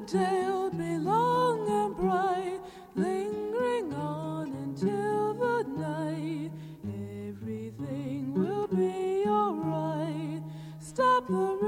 day'll be long and bright, lingering on until the night. Everything will be alright. Stop the